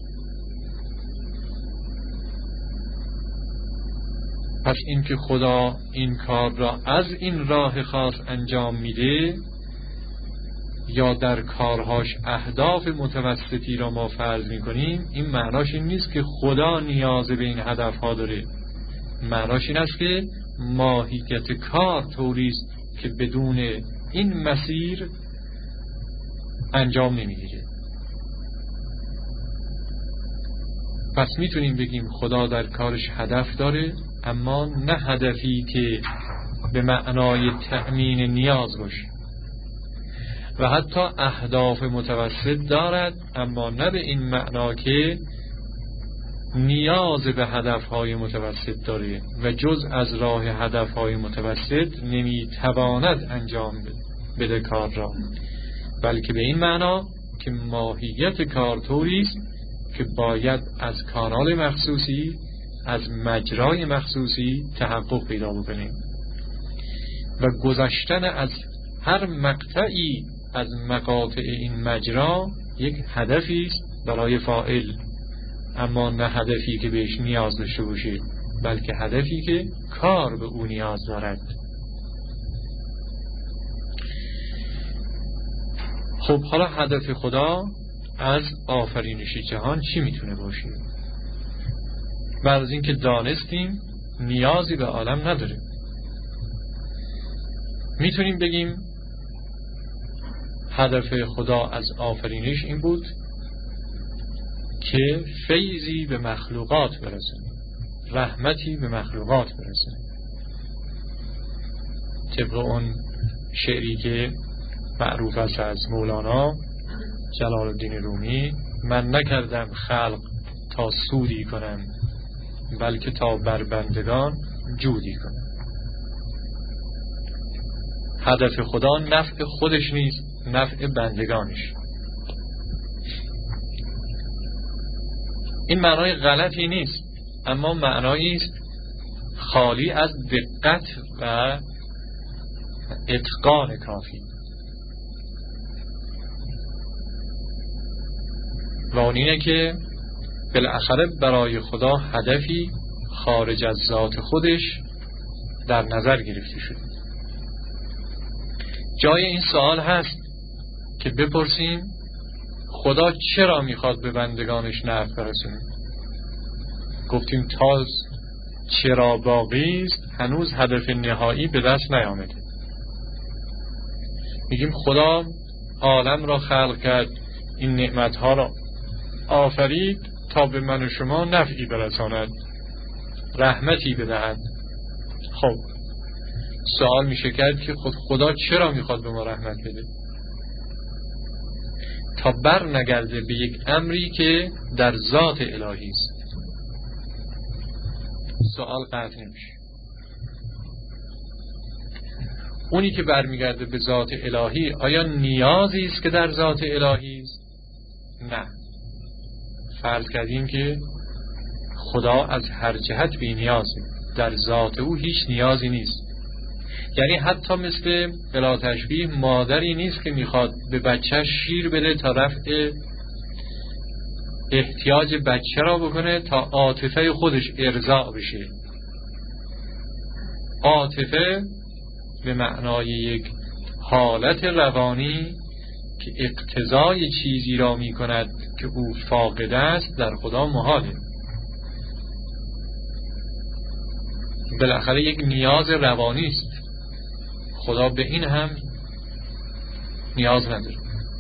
پس این که خدا این کار را از این راه خاص انجام میده یا در کارهاش اهداف متوسطی را ما فرض میکنیم، این معناش این نیست که خدا نیاز به این هدفها داره. معناش این است که ماهیت کار طوری است که بدون این مسیر انجام نمیگیره. پس میتونیم بگیم خدا در کارش هدف داره، اما نه هدفی که به معنای تأمین نیاز باشه، و حتی اهداف متوسط دارد اما نه به این معنا که نیاز به هدفهای متوسط داره و جز از راه هدفهای متوسط نمیتواند انجام بده کار را، بلکه به این معنا که ماهیت کار طوری است که باید از کانال مخصوصی، از مجرای مخصوصی تحقق پیدا بکنیم و گذشتن از هر مقطعی از مقاطع این مجرا یک هدفی است برای فاعل، اما نه هدفی که بهش نیاز داشته باشه، بلکه هدفی که کار به او نیاز دارد. خب حالا هدف خدا از آفرینش جهان چی میتونه باشه؟ بعد از اینکه دانستیم نیازی به عالم نداره، میتونیم بگیم هدف خدا از آفرینش این بود که فیضی به مخلوقات برسونه، رحمتی به مخلوقات برسونه. طبق اون شعری که معروف است از مولانا جلال الدین رومی: من نکردم خلق تا سودی کنم، بلکه تا بر بندگان جودی کنم. هدف خدا نفع خودش نیست، نفع بندگانش. این معنای غلطی نیست، اما معنایی است خالی از دقت و اتقان کافی. و اون اینه که بالاخره برای خدا هدفی خارج از ذات خودش در نظر گرفته شده. جای این سوال هست که بپرسیم خدا چرا میخواد به بندگانش نفع برسونه؟ گفتیم تا چرا باقی است هنوز هدف نهایی به دست نیامده. میگیم خدا عالم را خلق کرد، این نعمتها را آفرید تا به من و شما نفعی برساند، رحمتی بدهد. خب سوال میشه کرد که خود خدا چرا میخواد به ما رحمت بده؟ تا بر نگرده به یک امری که در ذات الهی است. سوال قطع نمیشه. اونی که برمیگرده به ذات الهی آیا نیازی است که در ذات الهی است؟ نه. فرض کردیم که خدا از هر جهت بی نیازه، در ذات او هیچ نیازی نیست. یعنی حتی مثل بلا تشبیه مادری نیست که میخواد به بچهش شیر بده تا رفع احتیاج بچه را بکنه تا عاطفه خودش ارضاء بشه. عاطفه به معنای یک حالت روانی که اقتضای چیزی را می کند که او فاقد است در خدا محاله. بالاخره یک نیاز روانی است، خدا به این هم نیاز نداره.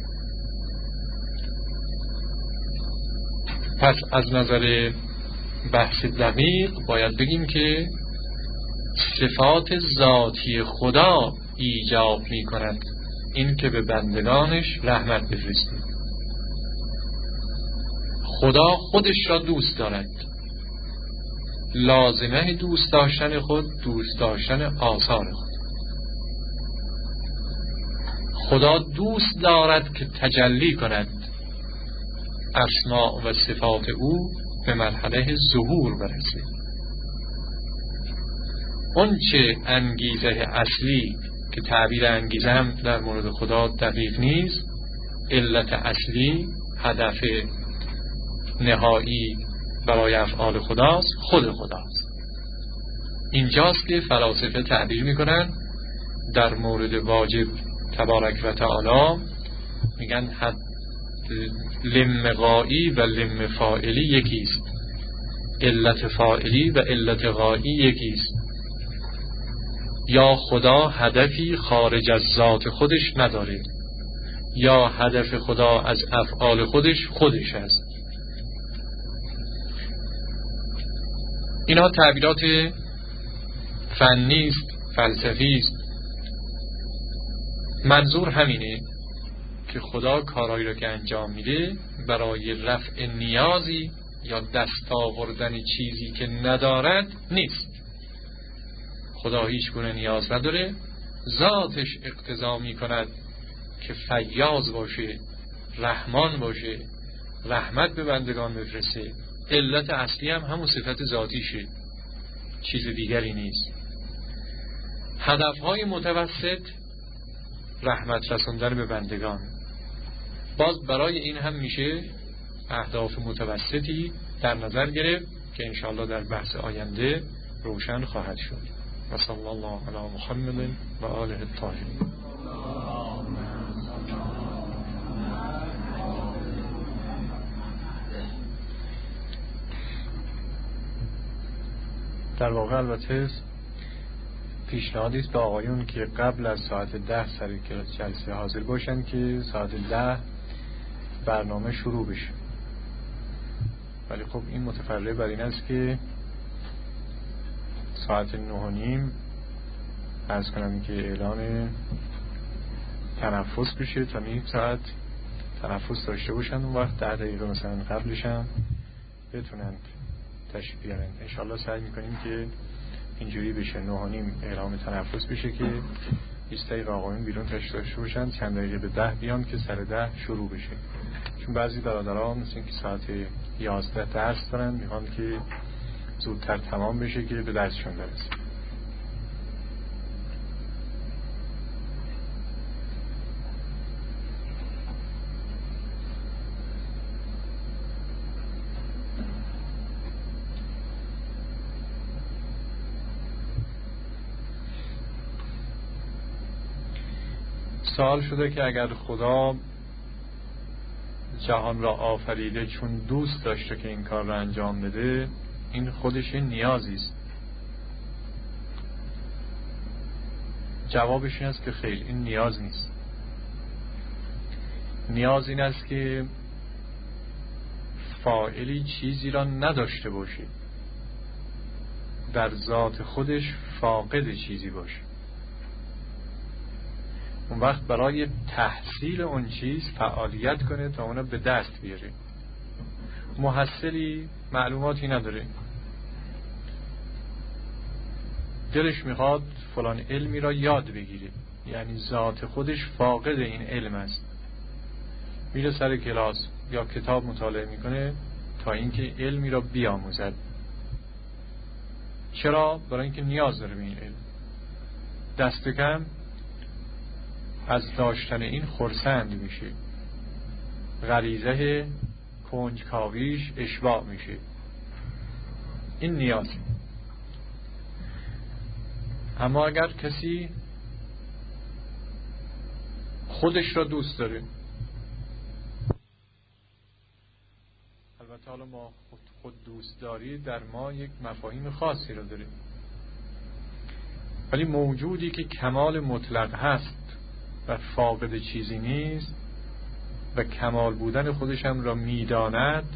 پس از نظر بحث دقیق باید بگیم که صفات ذاتی خدا ایجاب می کند این که به بندگانش رحمت بفرسته. خدا خودش را دوست دارد، لازمه دوست داشتن خود دوست داشتن آثار خود. خدا دوست دارد که تجلی کند، اسماء و صفات او به مرحله ظهور برسه. اون چه انگیزه اصلی که تعبیر انگیزه هم در مورد خدا دقیق نیست. علت اصلی، هدف نهایی برای افعال خداست، خود خداست. اینجاست که فلاسفه تعبیر میکنن در مورد واجب تبارک و تعالی، میگن حد لم غایی و لم فاعلی یکیست، علت فاعلی و علت غایی یکیست. یا خدا هدفی خارج از ذات خودش نداره، یا هدف خدا از افعال خودش خودش است. اینا تعبیرات فنی است، فلسفی است. منظور همینه که خدا کارایی را که انجام میده برای رفع نیازی یا دست آوردن چیزی که ندارد نیست. خدا هیچ گونه نیاز نداره، ذاتش اقتضا میکند که فیاض باشه، رحمان باشه، رحمت به بندگان بفرسته. علت اصلی هم همون صفت ذاتیشه، چیز دیگری نیست. هدفهای متوسط رحمت رسوندن به بندگان. باز برای این هم میشه اهداف متوسطی در نظر گرفت که انشاءالله در بحث آینده روشن خواهد شد. و صلی الله علی محمد و آله الطاهرین. در واقع البته پیشنهادی است به آقایون که قبل از ساعت ده سر جلسه حاضر باشن که ساعت ده برنامه شروع بشه. ولی خب این متفرع بر این است که ساعت نه و نیم عرض کنم که اعلان تنفس بشه تا نیم ساعت تنفس داشته باشن، اون وقت ده دقیقه مثلا قبلش هم بتونن تشریف بیارن. انشالله سعی میکنیم که اینجوری بشه، نه و نیم اعلام تنفس بشه که بیست دقیقه آقایون بیرون تشریف داشته باشن، چند دقیقه به ده بیان که سر ده شروع بشه. چون بعضی برادران مثل این که ساعت یازده درس دارن، میخوان که زودتر تمام بشه که به درسشون برسه. سوال شده که اگر خدا جهان را آفریده چون دوست داشته که این کار را انجام بده، این خودش نیازی است؟ جوابش این است که خیر، این نیاز نیست. نیاز این است که فاعلی چیزی را نداشته باشه، در ذات خودش فاقد چیزی باشه. اون وقت برای تحصیل اون چیز فعالیت کنه تا اونو به دست بیاره. محصلی معلوماتی نداره، دلش میخواد فلان علمی را یاد بگیره، یعنی ذات خودش فاقد این علم است، میره سر کلاس یا کتاب مطالعه میکنه تا اینکه علمی را بیاموزد. چرا؟ برای اینکه نیاز داره به این علم. دست کم از داشتن این خرسند میشه، غریزه کنجکاویش اشباع میشه. این نیاز. اما اگر کسی خودش را دوست داره، البته حالا ما خود, خود دوست داری در ما یک مفاهیم خاصی را داریم، ولی موجودی که کمال مطلق هست و فاقد چیزی نیست و کمال بودن خودشم را میداند،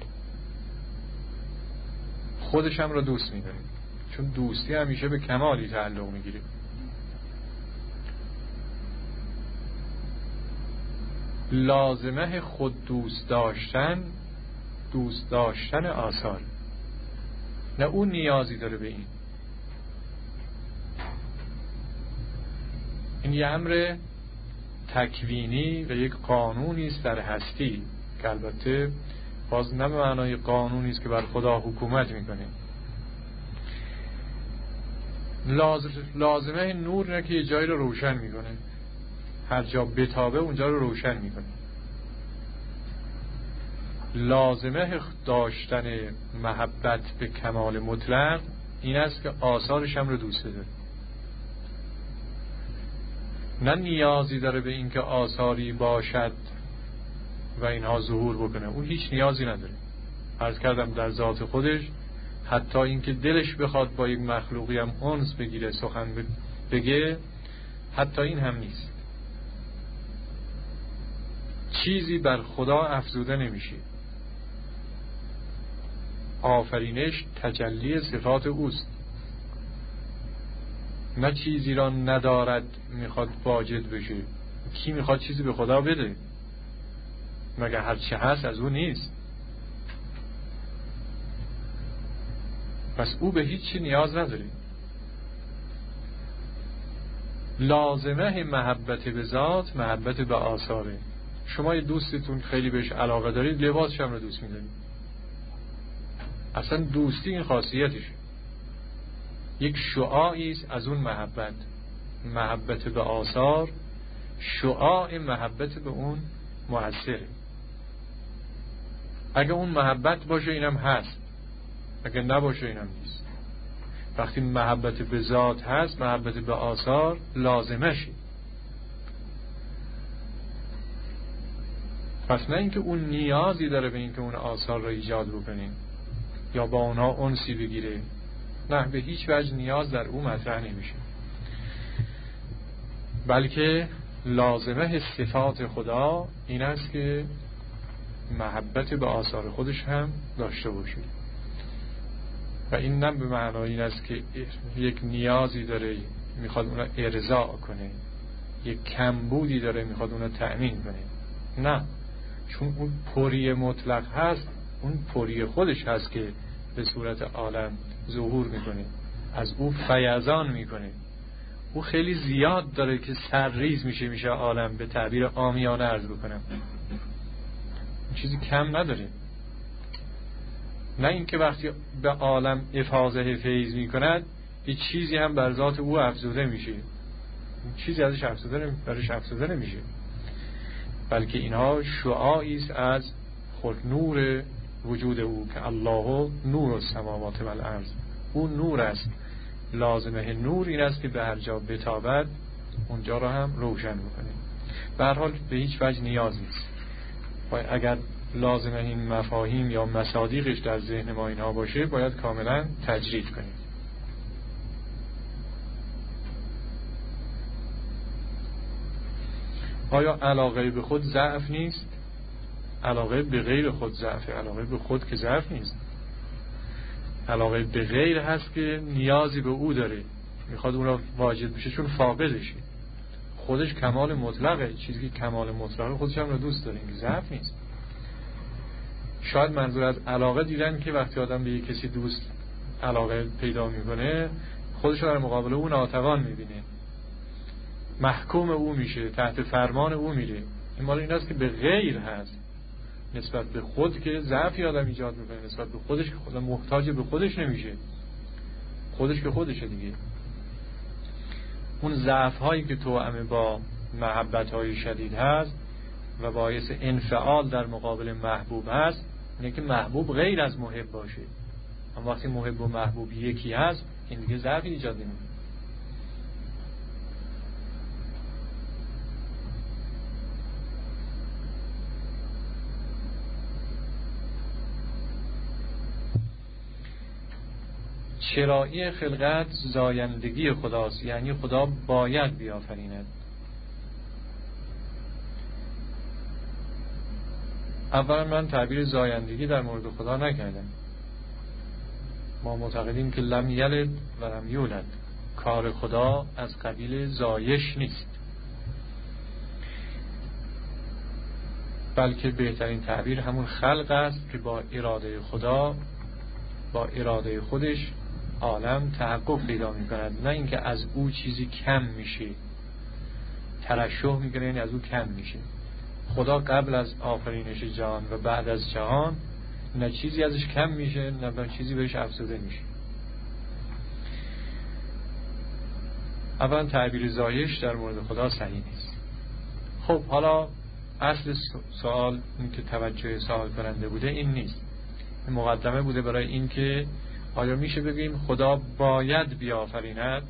خودشم را دوست میداره، چون دوستی همیشه به کمالی تعلق میگیره. لازمه خود دوست داشتن دوست داشتن آثار، نه اون نیازی داره به این. این یه امر تکوینی و یک قانونی است در هستی که البته باز نه به معنای قانونی است که بر خدا حکومت میکنه. لازمه نور اینه که یه جایی رو روشن میکنه، هر جا بتابه اونجا رو روشن میکنه. لازمه داشتن محبت به کمال مطلق این است که آثارش هم رو دوست داره. نه نیازی داره به اینکه آثاری باشد و اینها ظهور بکنه، اون هیچ نیازی نداره. عرض کردم در ذات خودش حتی اینکه دلش بخواد با یک مخلوقی هم انس بگیره، سخن بگه، حتی این هم نیست. چیزی بر خدا افزوده نمیشه. آفرینش تجلی صفات اوست. نه چیزی را ندارد میخواد واجد بشه. کی میخواد چیزی به خدا بده؟ مگر هر چه هست از او نیست؟ پس او به هیچ چی نیاز نداره. لازمه محبت به ذات محبت به آثاره. شما یه دوستتون خیلی بهش علاقه دارید، لباسش هم رو دوست می‌دارید. اصلا دوستی این خاصیتشه، یک شعاعی است از اون محبت. محبت به آثار شعاع محبت به اون مؤثره. اگه اون محبت باشه اینم هست، اگه نباشه اینم نیست. وقتی محبت به ذات هست محبت به آثار لازمه شید. پس نه اینکه اون نیازی داره به اینکه اون آثار را ایجاد بکنیم یا با اونها انسی بگیره، نه، به هیچ وجه نیاز در اون مطرح نمیشه. بلکه لازمه صفات خدا این است که محبت به آثار خودش هم داشته باشه. و این نه به معنای این است که یک نیازی داره میخواد اونو ارضاء کنه، یک کمبودی داره میخواد اونو تأمین کنه. نه، چون اون پری مطلق هست، اون پری خودش هست که به صورت عالم ظهور میکنه، از او فیضان میکنه. او خیلی زیاد داره که سرریز میشه میشه عالم، به تعبیر عامیانه عرض بکنم، چیزی کم نداره. نه اینکه وقتی به عالم افاضه فیض میکند یه چیزی هم بر ذات او افزوده میشه، چیزی ازش افزوده برش افزوده نمیشه، بلکه اینها شعاعی است از خود نور وجود او که الله نور السماوات و الارض. اون نور است. لازمه نور این است که به هر جا بتابد اونجا را هم روشن بکنه. به هر حال به هیچ وجه نیاز نیست. اگر لازمه این مفاهیم یا مصادیقش در ذهن ما اینها باشه باید کاملا تجرید کنیم. آیا علاقه به خود ضعف نیست؟ علاقه به غیر خود ضعف، علاقه به خود که ضعف نیست. علاقه به غیر هست که نیازی به او داره، میخواد اون را واجد بشه چون فاقدشه. خودش کمال مطلقه، چیزی که کمال مطلقه خودش هم رو دوست داره، این ضعف نیست. شاید منظور از علاقه دیدن که وقتی آدم به یک کسی دوست علاقه پیدا میکنه خودش رو در مقابل اون ناتوان میبینه، محکوم او میشه، تحت فرمان او میره. این مال این است که به غیر هست. نسبت به خود که ضعفی آدم ایجاد میکنه، نسبت به خودش که خدا محتاج به خودش نمیشه، خودش که خودشه دیگه. اون ضعف هایی که توأم با محبت های شدید هست و باعث انفعال در مقابل محبوب هست اینه که محبوب غیر از محب باشه. اما وقتی محب و محبوب یکی هست این دیگه ضعفی ایجاد نمیکنه. چرایی خلقت زایندگی خداست، یعنی خدا باید بیافریند. اولا من تعبیر زایندگی در مورد خدا نکردم. ما معتقدیم که لم یلد و لم یولد، کار خدا از قبیل زایش نیست، بلکه بهترین تعبیر همون خلق است که با اراده خدا، با اراده خودش عالم تحقق پیدا می کند، نه اینکه از او چیزی کم میشه، ترشح میکنه یعنی از او کم میشه. خدا قبل از آفرینش جهان و بعد از جهان نه چیزی ازش کم میشه نه چیزی بهش افزوده میشه. اولا تعبیر زایش در مورد خدا صحیح نیست. خب حالا اصل سوال این که توجه سوال کننده بوده این نیست، این مقدمه بوده برای این که آیا میشه بگیم خدا باید بیافریند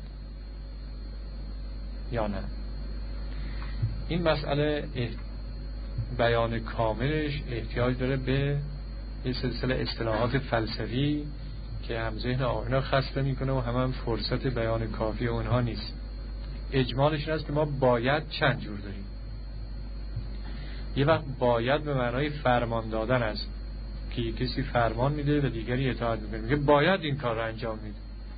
یا نه. این مسئله بیان کاملش احتیاج داره به یه سلسله اصطلاحات فلسفی که هم ذهن آقایان خسته میکنه و هم, هم فرصت بیان کافی اونها نیست. اجمالش این است که ما باید چند جور داریم. یه وقت باید به معنای فرمان دادن است که کسی فرمان میده و دیگری اطاعت میکنه، میگه باید این کار رو انجام میده.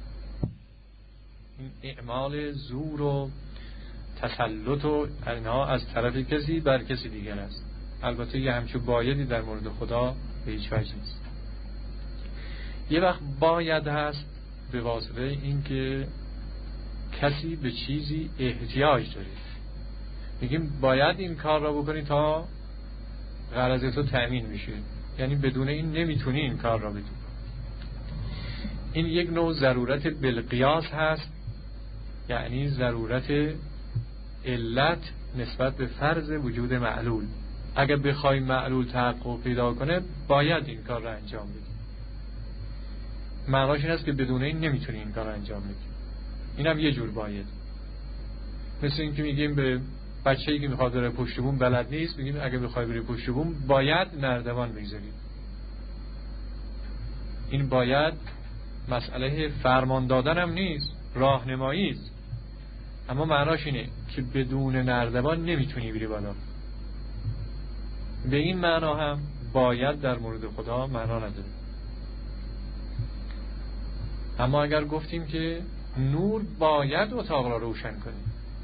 این اعمال زور و تسلط و اینها از طرف کسی بر کسی دیگر است. البته یه همچون بایدی در مورد خدا به هیچ وجه نیست. یه وقت باید هست به واسطه این که کسی به چیزی احتیاج داره، میگیم باید این کار را بکنی تا غرض تو تأمین میشه، یعنی بدون این نمیتونی این کار را بکنی. این یک نوع ضرورت بالقیاس هست، یعنی ضرورت علت نسبت به فرض وجود معلول. اگر بخوای معلول تحقق پیدا کنه باید این کار را انجام بدی. معناش این است که بدون این نمیتونی این کار را انجام بدی. این هم یه جور باید. مثل این که میگیم به بچه‌ای که میخواد بره پشت بوم بلد نیست، میگیم اگه بخوای بری پشت بوم باید نردبان بگذاری. این باید مسئله فرمان دادن هم نیست، راهنمایی است، اما معناش اینه که بدون نردبان نمیتونی بری بالا. به این معنا هم باید در مورد خدا معنا نداره. اما اگر گفتیم که نور باید اتاق را روشن کنه،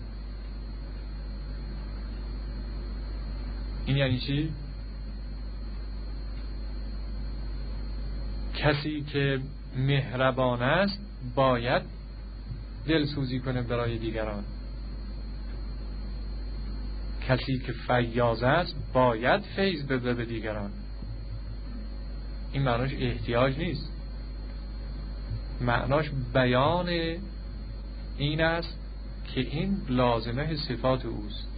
این یعنی چی؟ کسی که مهربان است باید دلسوزی کنه برای دیگران. کسی که فیاض است باید فیض بده به دیگران. این معناش احتیاج نیست، معناش بیان این است که این لازمه صفات اوست.